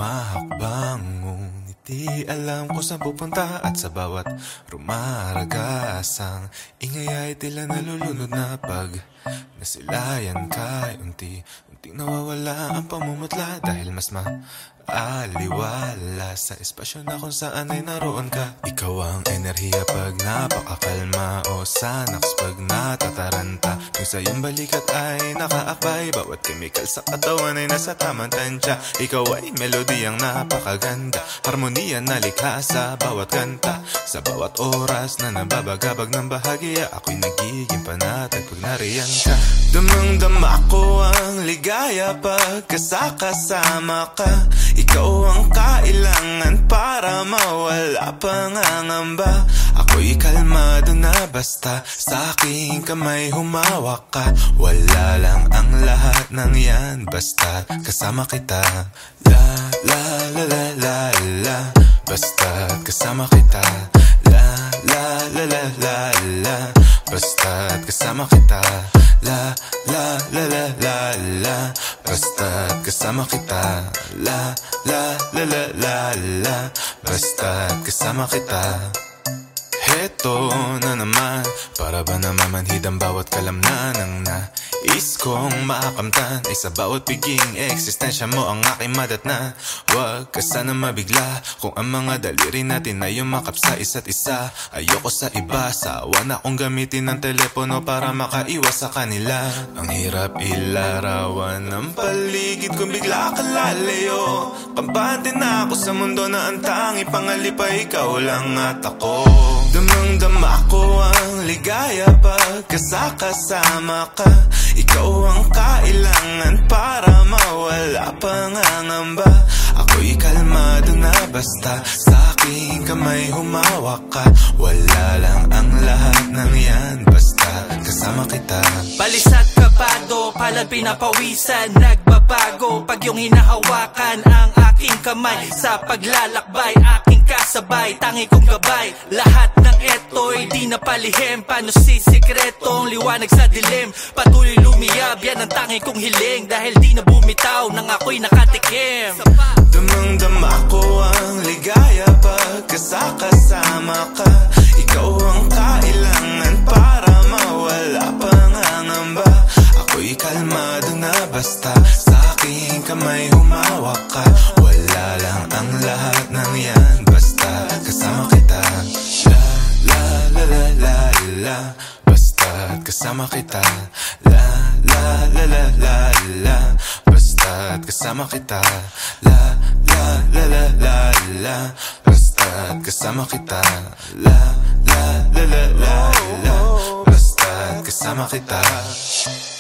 humahakbang, ngunit di alam kung saan pupunta. At sa bawat rumaragasang ingay ay tila nalulunod na pag nasilayan ka. Unti-unting nawawala ang pamumutla dahil mas aliwala sa espasyo na kung saan ay naroon ka. Ikaw ang enerhiya pag napakakalma o sanax pag natataranta. Kung sa iyong balikat ay nakaakbay, bawat chemical sa katawan ay nasa tamang tansya. Ikaw ay melodiyang napakaganda, harmonia na likha sa bawat kanta. Sa bawat oras na nababagabag ng bahagya, ako'y nagiging panatag pag nariyan ka. Damang-dama ko ang ligaya pag kasama ka. Ikaw ang kailangan para mawala pangangamba. Ako'y kalmado na basta sa aking kamay humawak ka. Wala lang ang lahat ng yan basta kasama kita. La la la la la la, basta kasama kita. La la la la la la, basta kasama kita. La la la la la la, basta kasama kita. La la la la la la, basta kasama kita. Heto na naman, para ba namamanhid ang bawat kalamnan ng nais kong makamtan. Ay sa bawat piging eksistensya mo ang aking madatna. Huwag ka sana mabigla kung ang mga daliri natin ay yumakap sa isa't isa. Ayoko sa iba, sawa na kong gamitin ng telepono para makaiwas sa kanila. Ang hirap ilarawan ng paligid kung bigla ka lalayo. Kampante na ako sa mundo na ang tangi pangalip ay ikaw lang at ako. Damang-dama ko ang ligaya pag kasama ka. Ikaw ang kailangan para mawala pangangamba. Ako'y kalmado na basta sa aking kamay humawak ka. Wala lang ang lahat ng yan basta kasama kita. Balisat kapado, palad pinapawisan, nagbabago pag yung hinahawakan ang aking kamay. Sa paglalakbay, aking kasabay, tangi kong gabay. Lahat ng eto'y di napalihim, paano sisikretong liwanag sa dilim. Patuloy lumiyab, yan ang tangi kong hiling, dahil di na bumitaw nang ako'y nakatikim. Damang-dama ko ang ligaya pag kasama ka. Ikaw ang kailangan para mawala pangangamba. Ako'y kalmado na basta sa aking kamay humawak ka. Wala lang ang lahat ng yan basta kasama kita. La la la la la, basta kasama kita. La la la la la la, basta kasama kita. La la la la la la, basta kasama kita. La la la la la la, basta kasama kita.